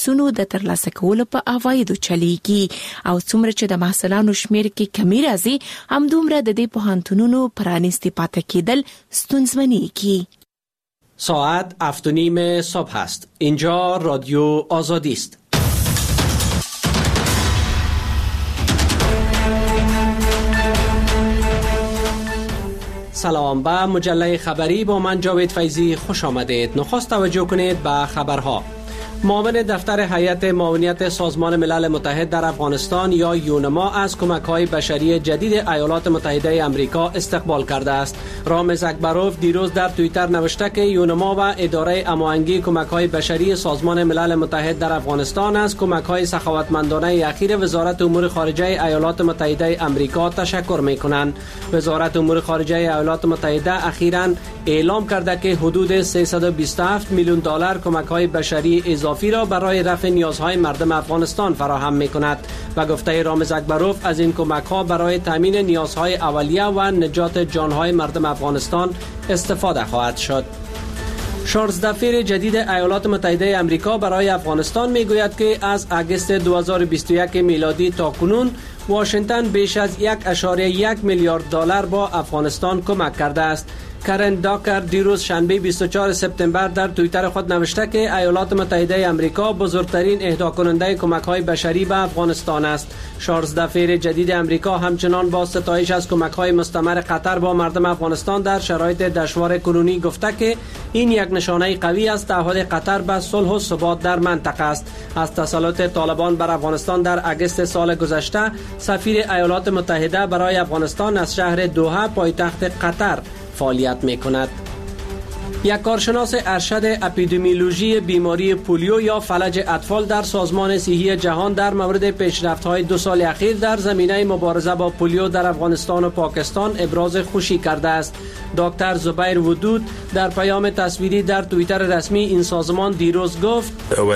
لایسنسونو د ترلاسه کولو په عوایدو چلیږي او څومره چې د محصلانو شمیر کې کمی راځي همدومره د دې پوهنتونونو پرانیستي پاتې کېدل ستونزمنېږي. ساعت 7:30 صبح است. اینجا رادیو آزادی است. سلام، به مجله خبری با من جاوید فیضی خوش آمدید. نخست توجه کنید به خبرها. معاون دفتر هیئت معاونیت سازمان ملل متحد در افغانستان یا یونما از کمک‌های بشری جدید ایالات متحده آمریکا استقبال کرده است. رامز اکبروف دیروز در توییتر نوشته که یونما و اداره هماهنگی کمک‌های بشری سازمان ملل متحد در افغانستان از کمک‌های سخاوتمندانه اخیر وزارت امور خارجه ایالات متحده آمریکا تشکر می‌کنند. وزارت امور خارجه ایالات متحده اخیراً اعلام کرده که حدود 327 میلیون دلار کمک‌های بشری اضافی را برای رفع نیازهای مردم افغانستان فراهم می‌کند و گفته رامز اکبروف از این کمک‌ها برای تامین نیازهای اولیه و نجات جان‌های مردم افغانستان استفاده خواهد شد. چارلز دفیر جدید ایالات متحده آمریکا برای افغانستان میگوید که از اگست 2021 میلادی تا کنون واشنگتن بیش از 1.1 میلیارد دلار با افغانستان کمک کرده است. کرن داکر دیروز شنبه 24 سپتامبر در توییتر خود نوشته که ایالات متحده آمریکا بزرگترین اهدا کننده کمک‌های بشری به افغانستان است. چارلز دفیر جدید آمریکا همچنان با ستایش از کمک‌های مستمر قطر با مردم افغانستان در شرایط دشوار کنونی گفته که این یک نشانه قوی از تعهد قطر به صلح و ثبات در منطقه است. از تسلط طالبان بر افغانستان در اگست سال گذشته، سفیر ایالات متحده برای افغانستان از شهر دوحه پایتخت قطر فعالیت می‌کند. یک کارشناس ارشد اپیدمیولوژی بیماری پولیو یا فلج اطفال در سازمان صحی جهان در مورد پیشرفت‌های 2 سال اخیر در زمینه مبارزه با پولیو در افغانستان و پاکستان ابراز خوشی کرده است. دکتر زبیر ودود در پیام تصویری در توییتر رسمی این سازمان دیروز گفت: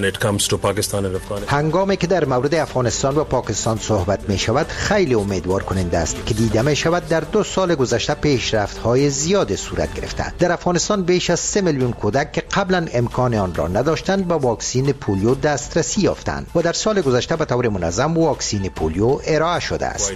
هنگامی که در مورد افغانستان و پاکستان صحبت می شود خیلی امیدوار کننده است که دیده می شود در 2 سال گذشته پیشرفت‌های زیاد صورت گرفته. در افغانستان بیش از 3 میلیون کودک که قبلا امکان آن را نداشتند به واکسین پولیو دسترسی یافتند و در سال گذشته به طور منظم واکسین پولیو ارائه شده است.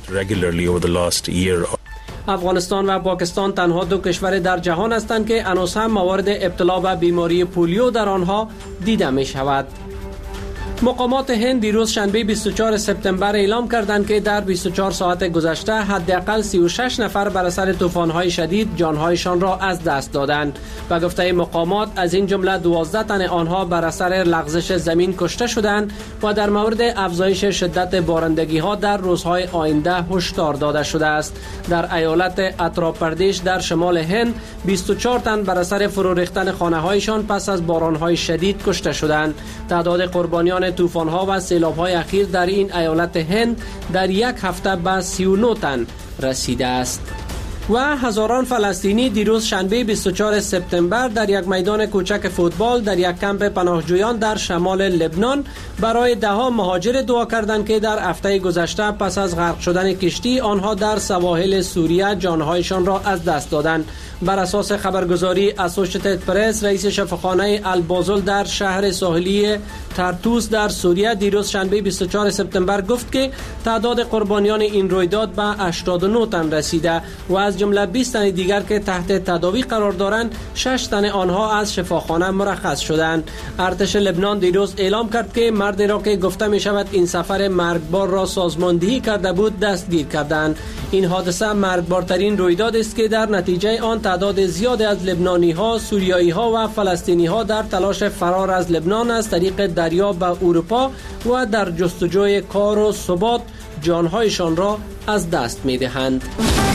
افغانستان و پاکستان تنها 2 کشور در جهان هستند که هنوز هم موارد ابتلا به بیماری پولیو در آنها دیده می شود. مقامات هند دیروز شنبه 24 سپتامبر اعلام کردند که در 24 ساعت گذشته حداقل 36 نفر بر اثر طوفان‌های شدید جان‌هایشان را از دست دادند و گفته مقامات از این جمله 12 تن آنها بر اثر لغزش زمین کشته شدند و در مورد افزایش شدت بارندگی‌ها در روزهای آینده هشدار داده شده است. در ایالت اتر پردیش در شمال هند 24 تن بر اثر فرو ریختن خانه‌هایشان پس از باران‌های شدید کشته شدند. تعداد قربانیان طوفان‌ها و سیلاب‌های اخیر در این ایالت هند در یک هفته به 39 تن رسیده است. و هزاران فلسطینی دیروز شنبه 24 سپتامبر در یک میدان کوچک فوتبال در یک کمپ پناهجویان در شمال لبنان برای ده‌ها مهاجر دعا کردند که در هفته گذشته پس از غرق شدن کشتی آنها در سواحل سوریه جانهایشان را از دست دادند. بر اساس خبرگزاری اسوشیتد پرس، رئیس شفاخانه البازل در شهر ساحلی ترتوس در سوریه دیروز شنبه 24 سپتامبر گفت که تعداد قربانیان این رویداد به 89 تن رسیده و از جمله 20 تن دیگر که تحت تداوی قرار دارند 6 تن آنها از شفاخانه مرخص شدند. ارتش لبنان دیروز اعلام کرد که مردی را که گفته می شود این سفر مرگبار را سازماندهی کرده بود دستگیر کردند. این حادثه مرگبارترین رویداد است که در نتیجه آن تعداد زیادی از لبنانی‌ها، سوریایی‌ها و فلسطینی‌ها در تلاش فرار از لبنان از طریق دریا به اروپا و در جستجوی کار و ثبات جانهایشان را از دست می‌دهند.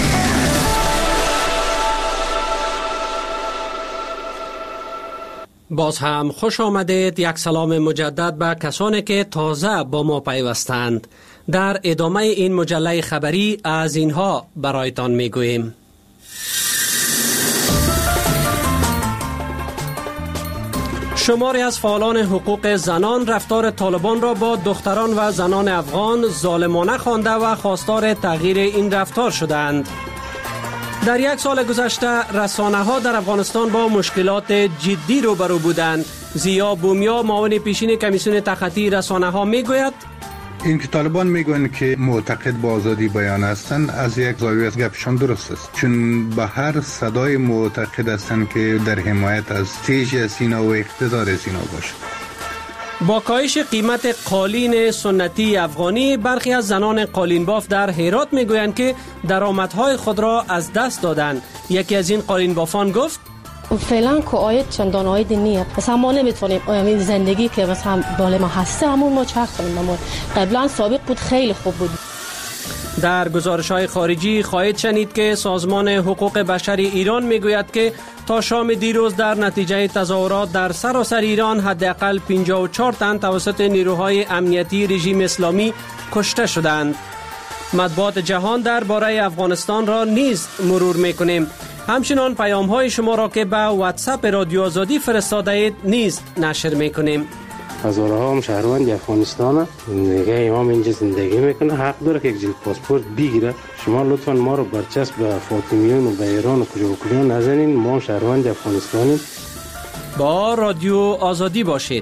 باز هم خوش آمدید. یک سلام مجدد به کسانی که تازه با ما پیوستند. در ادامه این مجله خبری از اینها برایتان میگوییم. شماری از فعالان حقوق زنان رفتار طالبان را با دختران و زنان افغان ظالمانه خوانده و خواستار تغییر این رفتار شدند. در یک سال گذشته رسانه‌ها در افغانستان با مشکلات جدی روبرو بودند. زیا بومیا معاون پیشین کمیسیون تخطی رسانه ها میگوید این که طالبان میگویند که معتقد به آزادی بیان هستند، از یک زاویه از گپشان درست است، چون به هر صدای معتقد هستند که در حمایت از تیج سینا و اقتدار سینا باشد. با کاهش قیمت قالین سنتی افغانی، برخی از زنان قالین باف در هرات میگویند که درآمدهای خود را از دست دادند. یکی از این قالین بافان گفت فعلا که آید چندان آید نیه، مثلا ما نمیتونیم این زندگی که مثلا بالا ما هسته همون ما چه کنیم. قبلا سابق بود خیلی خوب بود. در گزارش‌های خارجی خواهید شنید که سازمان حقوق بشر ایران میگوید که تا شام دیروز در نتیجه تظاهرات در سراسر ایران حداقل 54 تن توسط نیروهای امنیتی رژیم اسلامی کشته شدند. مطبوعات جهان درباره افغانستان را نیز مرور میکنیم. همچنان پیام‌های شما را که به واتساپ رادیو آزادی فرستاده اید نیز نشر میکنیم. هزارها هم شهروند افغانستان دیگه امام اینجا زندگی میکنه، حق داره که یک جلد پاسپورت بگیره. شما لطفا ما رو برچسب به فاطمیون و به ایران و کجا و کجا نزنین. ما شهروند افغانستانیم. با رادیو آزادی باشید.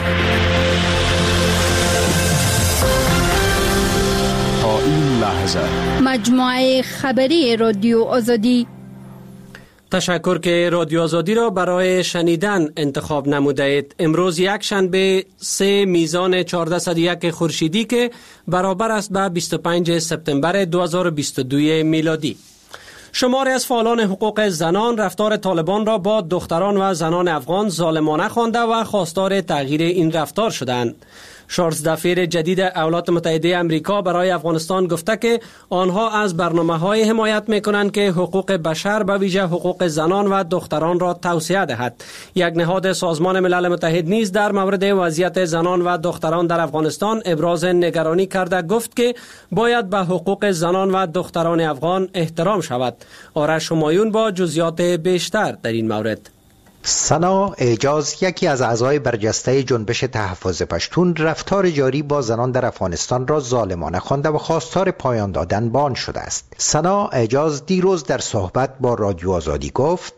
تا این لحظه مجموعه خبری رادیو آزادی. تشکر که رادیو آزادی را برای شنیدن انتخاب نموده اید. امروز یک شنبه 3 میزان 1401 خورشیدی که برابر است به 25 سپتامبر 2022 میلادی. شماری از فعالان حقوق زنان رفتار طالبان را با دختران و زنان افغان ظالمانه خوانده و خواستار تغییر این رفتار شدند. چارلز دفیر جدید ایالات متحده امریکا برای افغانستان گفته که آنها از برنامه‌های حمایت می‌کنند که حقوق بشر به ویژه حقوق زنان و دختران را توسعه دهد. یک نهاد سازمان ملل متحد نیز در مورد وضعیت زنان و دختران در افغانستان ابراز نگرانی کرده گفت که باید به حقوق زنان و دختران افغان احترام شود. آرش همایون با جزئیات بیشتر در این مورد. سنا اعجاز، یکی از اعضای برجسته جنبش تحفظ پشتون، رفتار جاری با زنان در افغانستان را ظالمانه خوانده و خواستار پایان دادن به آن شده است. سنا اعجاز دیروز در صحبت با رادیو آزادی گفت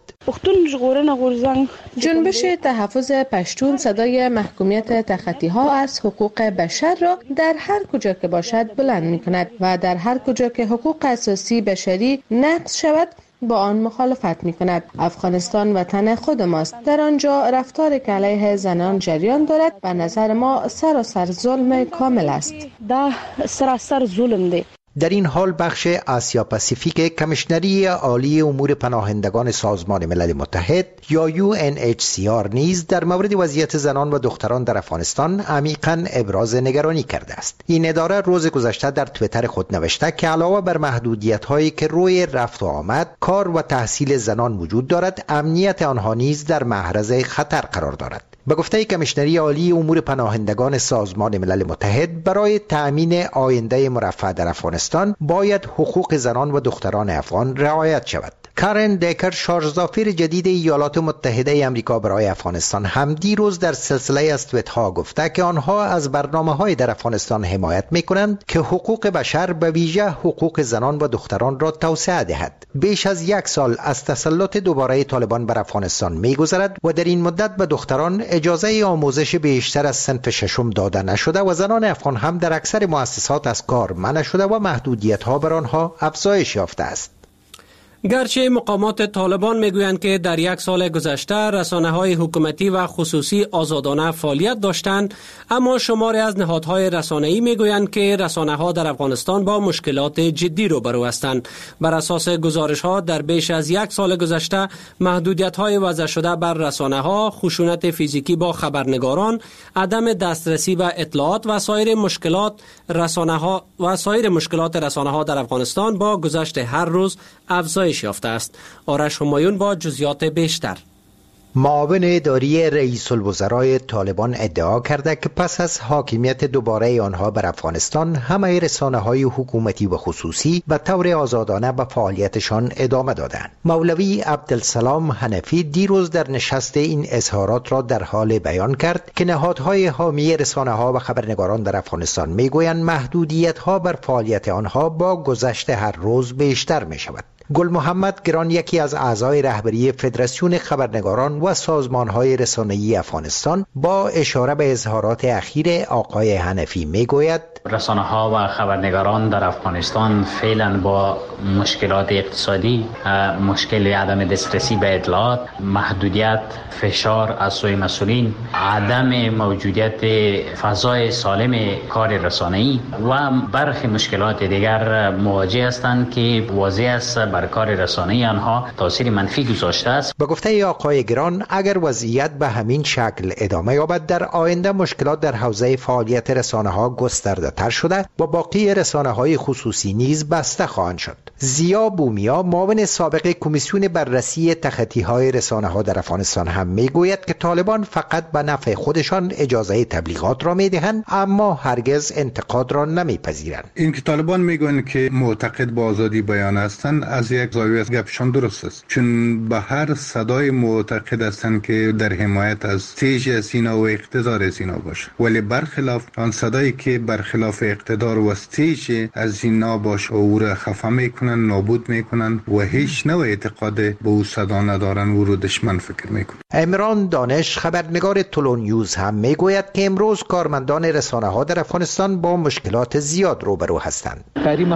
جنبش تحفظ پشتون صدای محکومیت تخطی ها از حقوق بشر را در هر کجا که باشد بلند می کند و در هر کجا که حقوق اساسی بشری نقض شود با آن مخالفت می کند. افغانستان وطن خود ماست. در آنجا رفتار که علیه زنان جریان دارد به نظر ما سراسر ظلم کامل است. سراسر ظلم ده. در این حال بخش آسیا پاسیفیک کمیشنری عالی امور پناهندگان سازمان ملل متحد یا UNHCR نیز در مورد وضعیت زنان و دختران در افغانستان عمیقاً ابراز نگرانی کرده است. این اداره روز گذشته در توییتر خود نوشته که علاوه بر محدودیت‌هایی که روی رفت و آمد، کار و تحصیل زنان وجود دارد، امنیت آنها نیز در معرض خطر قرار دارد. به گفته کمیشنری عالی امور پناهندگان سازمان ملل متحد، برای تأمین آینده مرفه در افغانستان باید حقوق زنان و دختران افغان رعایت شود. کارن دیکر، شارژدافیر جدید ایالات متحده امریکا برای افغانستان، هم دیروز در سلسله از توییت‌ها گفته که آنها از برنامه‌های در افغانستان حمایت می‌کنند که حقوق بشر به ویژه حقوق زنان و دختران را توسعه دهد. بیش از 1 سال از تسلط دوباره طالبان بر افغانستان می‌گذرد و در این مدت به دختران اجازه آموزش بیشتر از صنف ششم داده نشده و زنان افغان هم در اکثر مؤسسات از کار منع شده و محدودیت‌ها بر آنها افزایش یافته است. گرچه مقامات طالبان میگویند که در 1 سال گذشته رسانه‌های حکومتی و خصوصی آزادانه فعالیت داشتند، اما شماری از نهادهای رسانه‌ای میگویند که رسانه‌ها در افغانستان با مشکلات جدی روبرو هستند. بر اساس گزارش‌ها در بیش از 1 سال گذشته محدودیت‌های وضع شده بر رسانه‌ها، خشونت فیزیکی با خبرنگاران، عدم دسترسی به اطلاعات و سایر مشکلات رسانه‌ها در افغانستان با گذشت هر روز افزایش یافته است. آرش همایون با جزئیات بیشتر. معاون اداری رئیس الوزرای طالبان ادعا کرده که پس از حاکمیت دوباره آنها بر افغانستان، همه رسانه‌های حکومتی و خصوصی به طور آزادانه به فعالیتشان ادامه دادند. مولوی عبدالسلام حنفی دیروز در نشست این اظهارات را در حال بیان کرد که نهادهای حامی رسانه‌ها و خبرنگاران در افغانستان میگویند محدودیت‌ها بر فعالیت آنها با گذشت هر روز بیشتر می‌شود. گل محمد گران یکی از اعضای رهبری فدراسیون خبرنگاران و سازمان‌های رسانه‌ای افغانستان با اشاره به اظهارات اخیر آقای حنفی میگوید رسانه‌ها و خبرنگاران در افغانستان فعلا با مشکلات اقتصادی، مشکل عدم دسترسی به اطلاعات، محدودیت، فشار از سوی مسئولین، عدم موجودیت فضای سالم کار رسانه‌ای و برخی مشکلات دیگر مواجه هستند که واضح است بر کار رسانه‌ای آنها تاثیر منفی گذاشته است. به گفته آقای گران اگر وضعیت به همین شکل ادامه یابد در آینده مشکلات در حوزه فعالیت رسانه‌ها گسترده تر شده و باقی رسانه‌های خصوصی نیز بسته خواهند شد. زیا بومیا معاون سابق کمیسیون بررسی تخطی‌های رسانه‌ها در افغانستان هم میگوید که طالبان فقط به نفع خودشان اجازه تبلیغات را میدهند اما هرگز انتقاد را نمیپذیرند. این که طالبان میگن که معتقد به آزادی بیان هستند از یک زاویه از گپشان درست است، چون به هر صدای معتقد هستند که در حمایت از استیج سینا و اقتدار سینا باشه، ولی برخلاف آن صدایی که برخلاف اقتدار و استیج از سینا باشه او را خفه میکنن، نابود میکنن و هیچ نوع اعتقاد به او صدا ندارن، او رو دشمن فکر میکنن. عمران دانش خبرنگار تولون نیوز هم میگوید که امروز کارمندان رسانه‌ها در افغانستان با مشکلات زیاد روبرو هستند.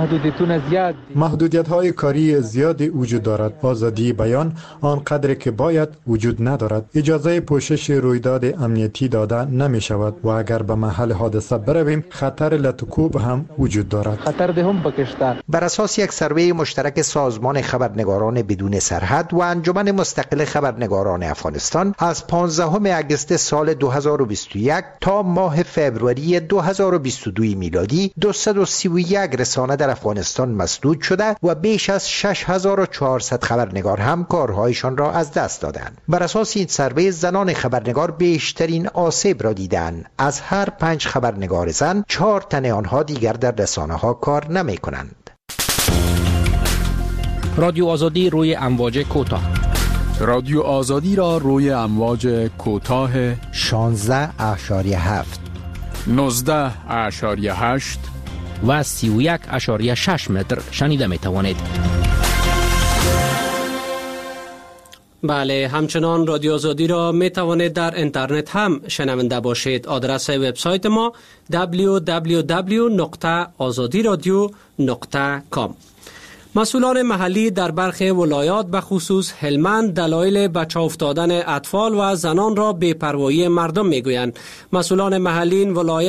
محدودیت‌های کاری زیادی وجود دارد. آزادی بیان آنقدر که باید وجود ندارد. اجازه پوشش رویداد امنیتی داده نمی شود و اگر به محل حادثه برویم خطر لطکوب هم وجود دارد. بر اساس یک سروی مشترک سازمان خبرنگاران بدون سرحد و انجمن مستقل خبرنگاران افغانستان از 15 اگست سال 2021 تا ماه فوریه 2022 میلادی 231 رسانه در افغانستان مسدود شده و بیش از 6400 خبرنگار هم کارهایشان را از دست دادند. بر اساس این سروی زنان خبرنگار بیشترین آسیب را دیدند. از هر 5 خبرنگار زن 4 تن آنها دیگر در رسانه‌ها کار نمی‌کنند. رادیو آزادی روی امواج کوتاه. رادیو آزادی را روی امواج کوتاه 16.7 19.8 و 31.6 متر شنیده می توانید. بله، همچنان رادیو آزادی را می توانید در اینترنت هم شنونده باشید. آدرس وبسایت ما www.azadiradio.com. مسئولان محلی در برخی ولایات به خصوص هلمند دلایل به چاه افتادن اطفال و زنان را بی‌پروایی مردم میگویند. مسئولان محلی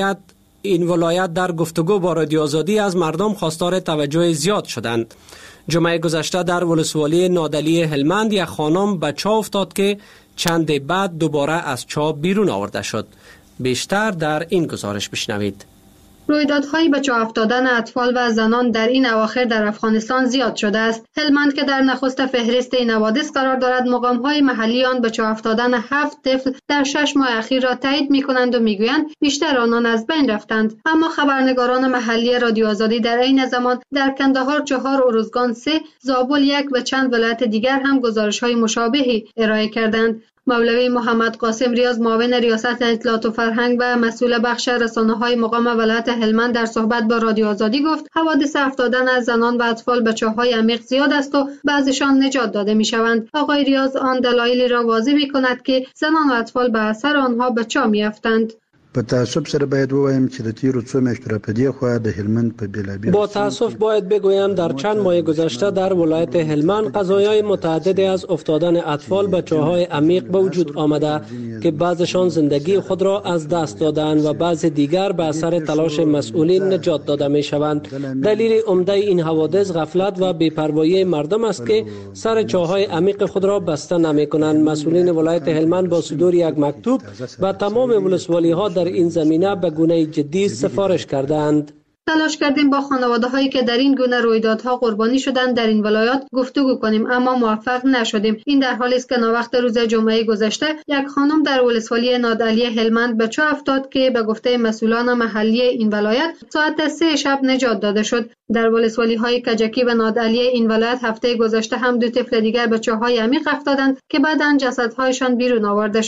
این ولایت در گفتگو با رادیو آزادی از مردم خواستار توجه زیاد شدند. جمعه گذشته در ولسوالی نادلی هلمند یک خانم به چاه افتاد که چند بعد دوباره از چاه بیرون آورده شد. بیشتر در این گزارش بشنوید. رویدادهای به چاه افتادن اطفال و زنان در این اواخر در افغانستان زیاد شده است. هلمند که در نخست فهرست این حوادث قرار دارد، مقام‌های محلی آن به چاه افتادن 7 طفل در 6 ماه اخیر را تایید می‌کنند و می‌گویند بیشتر آنان از بین رفتند. اما خبرنگاران محلی رادیو آزادی در این زمان در کندهار 4، ارزگان 3، زابل 1 و چند ولایت دیگر هم گزارش‌های مشابهی ارائه کردند. مولوی محمد قاسم ریاض، معاون ریاست اطلاعات و فرهنگ و مسئول بخش رسانه‌های مقام ولایت هلمند در صحبت با رادیو آزادی گفت حوادث افتادن از زنان و اطفال به چاه‌های عمیق زیاد است و بعضیشان نجات داده می‌شوند. آقای ریاض آن دلایلی را واضح می‌کند که زنان و اطفال به اثر آنها به چاه می‌افتند. په تاسف سره باید ووایم چې د تیرو څو میاشتو را پدې خوا د هلمند په بیلابیل با تاسف باید بگویم در چند ماه گذشته در ولایت هلمند قضایای متعددی از افتادن اطفال به چاه‌های عمیق به وجود آمده که بعضشان زندگی خود را از دست دادند و بعض دیگر به اثر تلاش مسئولین نجات داده می‌شوند. دلیل عمده این حوادث غفلت و بی‌پروایی مردم است که سر چاه‌های عمیق خود را بسته نمی‌کنند. مسئولین ولایت هلمند با صدور یک مکتوب به تمام ولسوالی‌ها در این زمینه به گونه جدی سفارش کردند. تلاش کردیم با خانواده‌هایی که در این گونه رویدادها قربانی شدند در این ولایات گفتگو کنیم اما موفق نشدیم. این در حالی است که ناوقت روز جمعه گذشته یک خانم در ولسوالی نادعلی هلمند به چاه افتاد که به گفته مسئولان محلی این ولایت ساعت 3 شب نجات داده شد. در ولسوالی‌های کجکی و نادعلی این ولایت هفته گذشته هم 2 طفل دیگر به چاه‌های عمیق افتادند که بعداً جسدهایشان بیرون آورده شد.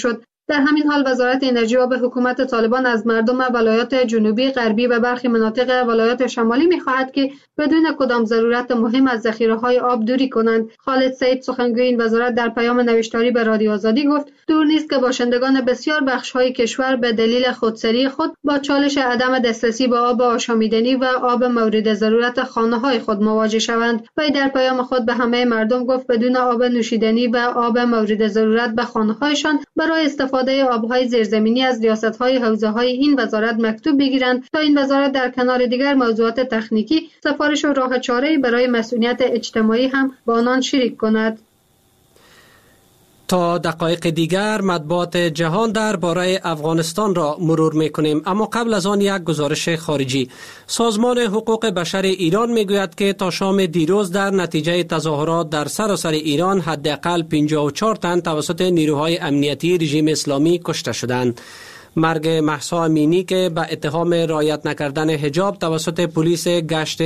در همین حال وزارت انرژی و به حکومت طالبان از مردم ولایات جنوبی، غربی و برخی مناطق ولایات شمالی می‌خواهد که بدون کدام ضرورت مهم از ذخیره‌های آب دوری کنند. خالد سعید سخنگوی این وزارت در پیام نوشتاری به رادیو آزادی گفت دور نیست که باشندگان بسیار بخش‌های کشور به دلیل خودسری خود با چالش عدم دسترسی به آب آشامیدنی و آب مورد ضرورت خانه‌های خود مواجه شوند. وی در پیام خود به همه مردم گفت بدون آب نوشیدنی و آب مورد ضرورت به خانه‌هایشان برای استفاده آب‌های زیرزمینی از ریاست‌های حوزه‌های این وزارت مکتوب بگیرند تا این وزارت در کنار دیگر موضوعات تکنیکی سفارش و راه چاره‌ای برای مسئولیت اجتماعی هم با آنان شریک کند. تا دقایق دیگر مطبوعات جهان درباره افغانستان را مرور می‌کنیم، اما قبل از آن یک گزارش خارجی. سازمان حقوق بشر ایران می‌گوید که تا شام دیروز در نتیجه تظاهرات در سراسر ایران حداقل 54 تن توسط نیروهای امنیتی رژیم اسلامی کشته شدند. مرگ مهسا امینی که به اتهام رعایت نکردن حجاب توسط پلیس گشت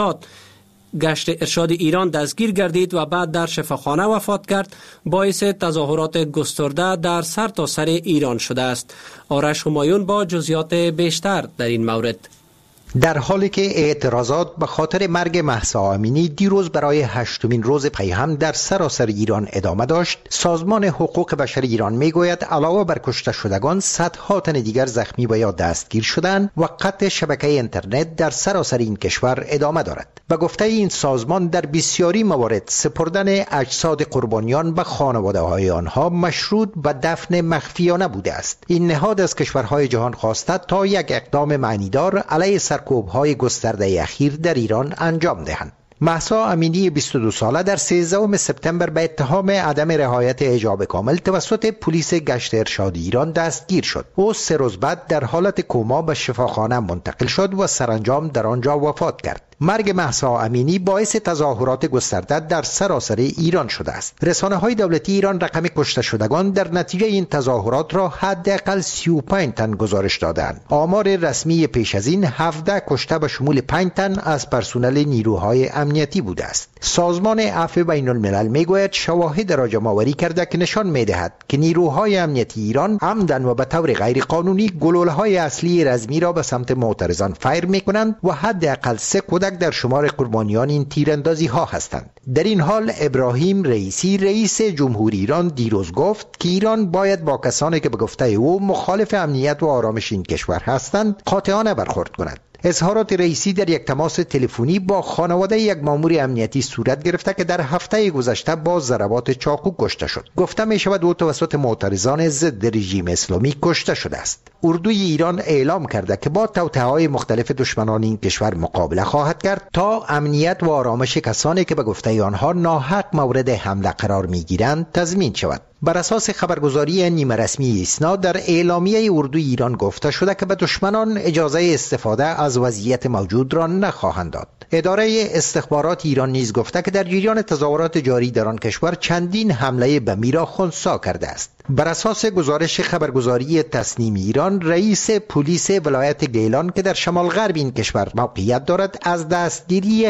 ارشاد ایران دستگیر گردید و بعد در شفاخانه وفات کرد، باعث تظاهرات گسترده در سرتاسر ایران شده است. آرش همایون با جزئیات بیشتر در این مورد. در حالی که اعتراضات به خاطر مرگ مهسا امینی دیروز برای 8مین روز پیهم در سراسر ایران ادامه داشت، سازمان حقوق بشر ایران میگوید علاوه بر کشته شدگان صدها تن دیگر زخمی و یا دستگیر شدند و قطع شبکه اینترنت در سراسر این کشور ادامه دارد. به گفته این سازمان در بسیاری موارد سپردن اجساد قربانیان به خانواده‌های آنها مشروط به دفن مخفیانه بوده است. این نهاد از کشورهای جهان خواسته تا یک اقدام معنیدار علیه سرکوب‌های گسترده اخیر در ایران انجام دهند. مهسا امینی 22 ساله در 13 سپتامبر به اتهام عدم رعایت حجاب کامل توسط پلیس گشت ارشاد ایران دستگیر شد. او 3 روز بعد در حالت کما به شفاخانه منتقل شد و سرانجام در آنجا وفات کرد. مرگ مهسا امینی باعث تظاهرات گسترده در سراسر ایران شده است. رسانه‌های دولتی ایران رقم کشته شدگان در نتیجه این تظاهرات را حداقل 35 تن گزارش دادند. آمار رسمی پیش از این 17 کشته به شمول 5 تن از پرسنل نیروهای امنیتی بوده است. سازمان عفو بین الملل میگوید شواهد را جمع‌آوری کرده که نشان می‌دهد که نیروهای امنیتی ایران عمدن و به طور غیر قانونی گلوله‌های اصلی رزمی را به سمت معترضان فایر می‌کنند و حداقل 3 کودک در شمار قربانیان این تیراندازی ها هستند. در این حال ابراهیم رئیسی رئیس جمهوری ایران دیروز گفت که ایران باید با کسانی که به گفته او مخالف امنیت و آرامش این کشور هستند قاطعانه برخورد کند. اظهارات رئیسی در یک تماس تلفنی با خانواده یک مأمور امنیتی صورت گرفته که در هفته گذشته با ضربات چاقو کشته شد. گفته می شود او توسط معترضان ضد رژیم اسلامی کشته شده است. اردوی ایران اعلام کرده که با توطئه‌های مختلف دشمنان این کشور مقابله خواهد کرد تا امنیت و آرامش کسانی که به گفته آنها ناحق مورد حمله قرار می‌گیرند تضمین شود. بر اساس خبرگزاری نیمه رسمی ایسنا در اعلامیه اردوی ایران گفته شده که به دشمنان اجازه استفاده از وضعیت موجود را نخواهند داد. اداره استخبارات ایران نیز گفته که در جریان تظاهرات جاری در آن کشور چندین حمله بمی را خنثی کرده است. بر اساس گزارش خبرگزاری تسنیم ایران، رئیس پلیس ولایت گیلان که در شمال غرب این کشور موقعیت دارد از دستگیری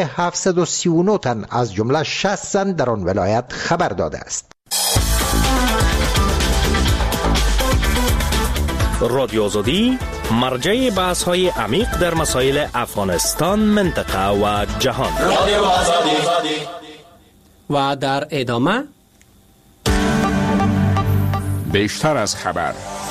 739 تن از جمله 60 زن در آن ولایت خبر داده است. رادیو آزادی مرجع بحث های عمیق در مسائل افغانستان، منطقه و جهان. رادیو آزادی. و در ادامه بیشتر از خبر.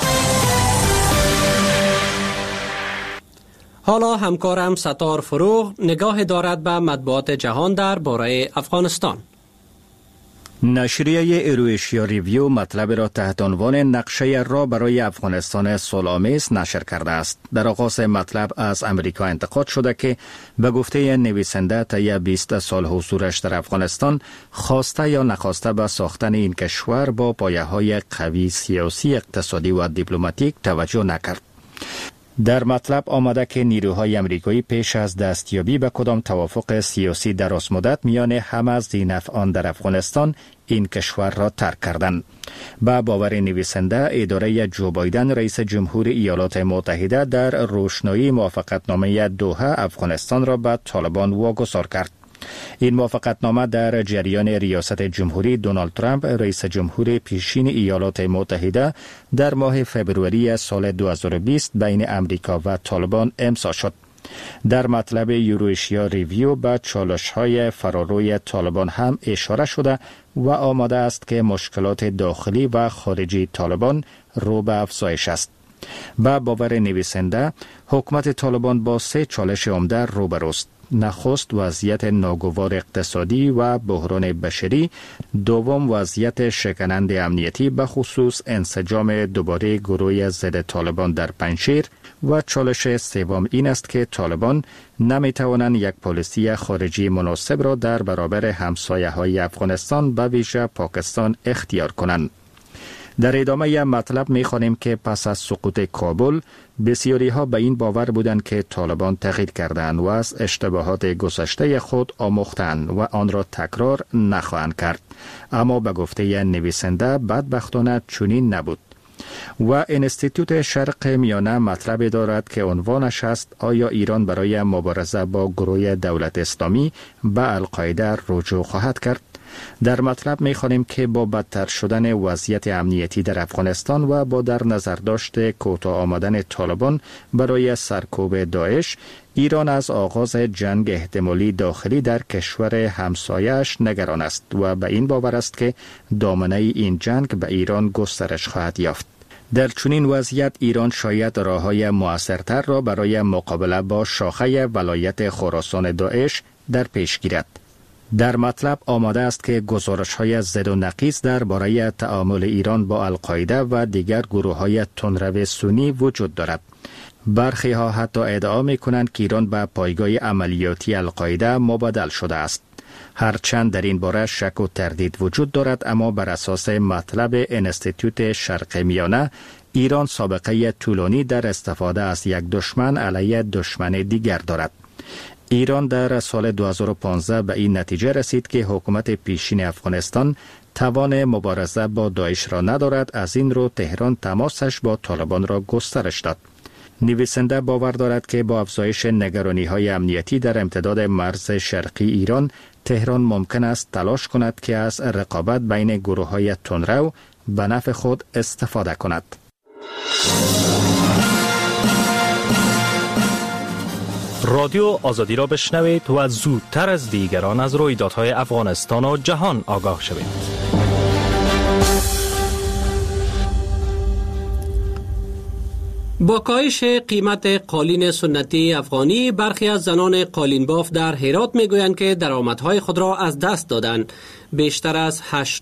حالا همکارم ستار فروغ نگاه دارد به مطبوعات جهان درباره افغانستان. نشریه ایرویشیا ریویو مطلب را تحت عنوان نقشه را برای افغانستان صلح‌آمیز نشر کرده است. در آغاز مطلب از امریکا انتقاد شده که به گفته نویسنده طی 20 سال حضورش در افغانستان خواسته یا نخواسته به ساختن این کشور با پایه‌های قوی سیاسی، اقتصادی و دیپلماتیک توجه نکرد. در مطلب آمده که نیروهای امریکایی پیش از دستیابی به کدام توافق سیاسی درازمدت میان همه ذی‌نفعان در افغانستان این کشور را ترک کردند. با باور نویسنده، اداره جو بایدن رئیس جمهور ایالات متحده در روشنایی موافقتنامه دوحه افغانستان را به طالبان واگذار کرد. این موافقتنامه در جریان ریاست جمهوری دونالد ترامپ رئیس جمهور پیشین ایالات متحده در ماه فوریه سال 2020 بین امریکا و طالبان امضا شد. در مطلب یوروشیا ریویو به چالش‌های فراروی طالبان هم اشاره شده و آماده است که مشکلات داخلی و خارجی طالبان رو به افزایش است. با باور نویسنده، حکومت طالبان با 3 چالش عمده روبروست. نخست وضعیت ناگوار اقتصادی و بحران بشری، دوم وضعیت شکننده امنیتی به خصوص انسجام دوباره گروه ضد طالبان در پنجشیر و چالش سوم این است که طالبان نمیتوانند یک پالیسی خارجی مناسب را در برابر همسایه‌های افغانستان به ویژه پاکستان اختیار کنند. در ادامه مطلب می‌خوانیم که پس از سقوط کابل بسیاری ها به این باور بودند که طالبان تغییر کردند و از اشتباهات گذشته خود آموختند و آن را تکرار نخواهند کرد، اما به گفته نویسنده بدبختانه چنین نبود. و انستیتوت شرق میانه مطلب دارد که عنوانش است آیا ایران برای مبارزه با گروه دولت اسلامی به القاعده رجوع خواهد کرد؟ در مطلب می‌خوانیم که با بدتر شدن وضعیت امنیتی در افغانستان و با در نظر داشت کوتاه آمدن طالبان برای سرکوب داعش، ایران از آغاز جنگ احتمالی داخلی در کشور همسایه‌اش نگران است و به این باور است که دامنه این جنگ به ایران گسترش خواهد یافت. در چنین وضعیت ایران شاید راه‌های مؤثرتر را برای مقابله با شاخه ولایت خراسان داعش در پیش گیرد. در مطلب آماده است که گزارش‌های ضد و نقیض درباره تعامل ایران با القاعده و دیگر گروه‌های تندرو سنی وجود دارد. برخی ها حتی ادعا می‌کنند که ایران به پایگاه عملیاتی القاعده مبادل شده است. هرچند در این باره شک و تردید وجود دارد، اما بر اساس مطلب انستیتوت شرق میانه، ایران سابقه طولانی در استفاده از یک دشمن علیه دشمن دیگر دارد. ایران در سال 2015 به این نتیجه رسید که حکومت پیشین افغانستان توان مبارزه با داعش را ندارد، از این رو تهران تماسش با طالبان را گسترش داد. نویسنده باور دارد که با افزایش نگرانی‌های امنیتی در امتداد مرز شرقی ایران، تهران ممکن است تلاش کند که از رقابت بین گروه‌های تندرو به نفع خود استفاده کند. رادیو آزادی را بشنوید و زودتر از دیگران از رویدادهای افغانستان و جهان آگاه شوید. با کاهش قیمت قالین سنتی افغانی، برخی از زنان قالین باف در هرات میگویند که درآمدهای خود را از دست دادند. بیشتر از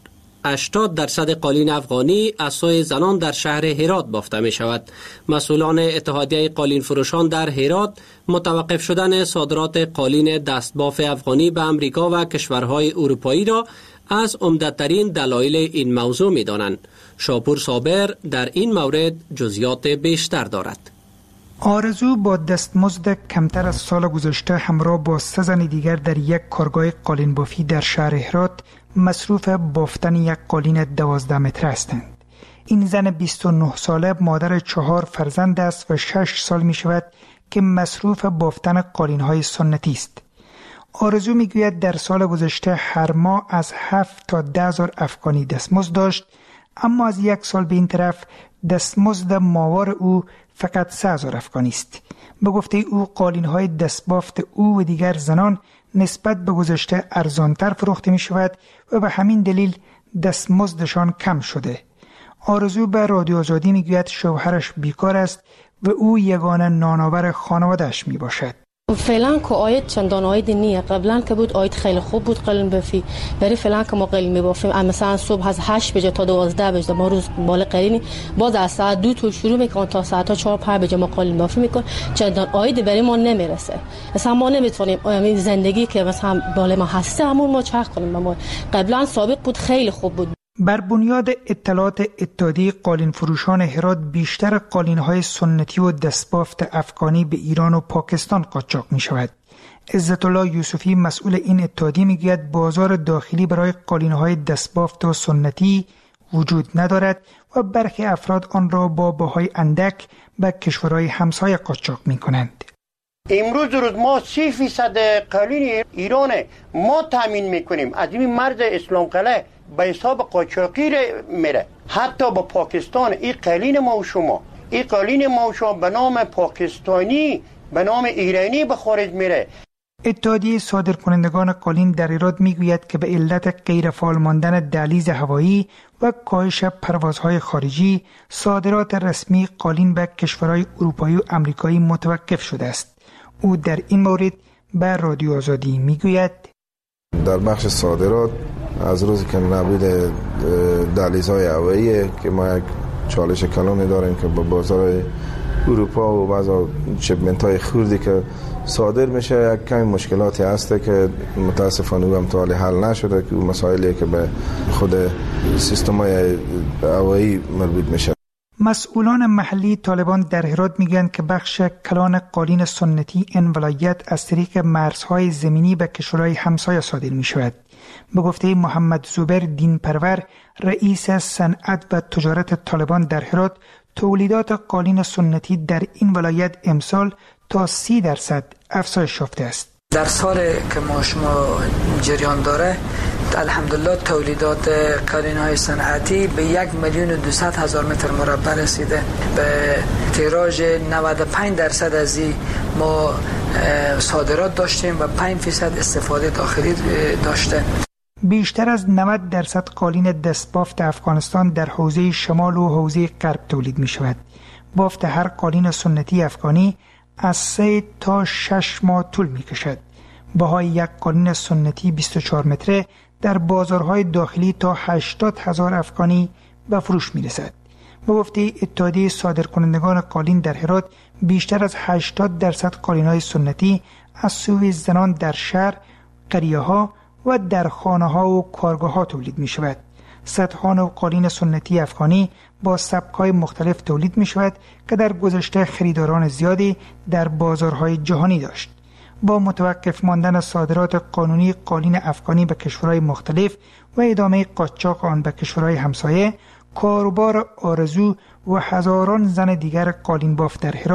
80% قالین افغانی از سوی زنان در شهر هرات بافته می شود. مسئولان اتحادیه قالین فروشان در هرات متوقف شدن صادرات قالین دستباف افغانی به امریکا و کشورهای اروپایی را از عمده‌ترین دلایل این موضوع می دانند. شاپور صابر در این مورد جزئیات بیشتر دارد. آرزو با دستمزد کمتر از سال گذشته همراه با 3 زن دیگر در یک کارگاه قالین بافی در شهر هرات مصروف بافتن یک قالین 12 متر هستند. این زن 29 ساله مادر 4 فرزند است و 6 سال می شود که مصروف بافتن قالین های سنتی است. آرزو می گوید در سال گذشته هر ماه از 7 تا 10,000 افغانی دستمزد داشت، اما از یک سال به این طرف دستمزد ماهوار او فقط 3,000 افغانی است. به گفته او قالین های دستبافت او و دیگر زنان نسبت به گذشته ارزانتر فروخته می شود و به همین دلیل دستمزدشان کم شده. آرزو به رادیو آزادی می گوید شوهرش بیکار است و او یگانه نانآور خانواده‌اش می باشد. فعلا که آید چندان آید نیه. قبلا که بود آید خیلی خوب بود قالین بافی، برای فعلا که ما قالین میبافیم مثلا صبح از 8 بجه تا 12 بجه ما روز بالا قالینی، باز از ساعت 2 تو شروع میکنن تا ساعت 4 5 بجه ما قالین بافی میکنن. چندان آید برای ما نمیرسه. مثلا ما نمیتونیم زندگی که مثلا بالا ما هسته همون ما چرخ کنیم. ما قبلا سابق بود خیلی خوب بود. بر بنیاد اطلاعات اتحادیه قالین فروشان هرات، بیشتر قالین‌های سنتی و دستبافت افغانی به ایران و پاکستان قاچاق می‌شود. عزت الله یوسفی مسئول این اتحادیه میگوید بازار داخلی برای قالین‌های دستبافت و سنتی وجود ندارد و برخی افراد آن را با بهای اندک به کشورهای همسایه قاچاق می‌کنند. امروز روز ما 30% قالین ایران ما تامین میکنیم. از این مرز اسلام قلعه به حساب قاچاقی میره، حتی با پاکستان. این قالین ما و شما، این قالین ما و شما به نام پاکستانی، به نام ایرانی به خارج میره. اتحادیه صادرکنندگان قالین در ایراد میگوید که به علت غیرفعال ماندن دهلیز هوایی و کاهش پروازهای خارجی، صادرات رسمی قالین به کشورهای اروپایی و آمریکایی متوقف شده است. او در این مورد به رادیو آزادی میگوید در بخش صادرات از روزی که نبود دهلیزهای هوایی که ما یک چالش کلانی داریم که با بازار اروپا و بعضا شپمنت های خوردی که صادر میشه، یک کمی مشکلاتی هسته که متاسفانه او هم تا حال حل نشده، که مسائلی که به خود سیستم های هوایی مربوط میشه. مسئولان محلی طالبان در هرات میگن که بخش کلان قالین سنتی این ولایت از طریق مرزهای زمینی به کشورهای همسایه صادر می شود. به گفته محمد زبیر دین پرور، رئیس صنعت و تجارت طالبان در هرات، تولیدات قالین سنتی در این ولایت امسال تا 30% افزایش یافته است. در سال که ما شما جریان داره، الحمدلله تولیدات قالین‌های صنعتی به 1,200,000 متر مربع رسیده. به تیراژ 95% از این ما صادرات داشتیم و 5% استفاده داخلی داشته. بیشتر از 90% قالین دستبافت افغانستان در حوزه شمال و حوزه غرب تولید می شود. بافت هر قالین سنتی افغانی از 3 تا 6 ماه طول می کشد. بهای یک قالین سنتی 24 متره در بازارهای داخلی تا 80,000 افغانی به فروش می رسد. به گفته اتحادیه صادرکنندگان قالین در هرات، بیشتر از 80% قالین‌های سنتی از سوی زنان در شهر، قریه‌ها و در خانه‌ها و کارگاه‌ها تولید می شود. صدها نوع قالین سنتی افغانی با سبک‌های مختلف تولید می شود که در گذشته خریداران زیادی در بازارهای جهانی داشت. با متوقف ماندن صادرات قانونی قالین افغانی به کشورهای مختلف و ادامه قاچاق آن به کشورهای همسایه، کاروبار آرزو و هزاران زن دیگر قالین بافت در هرات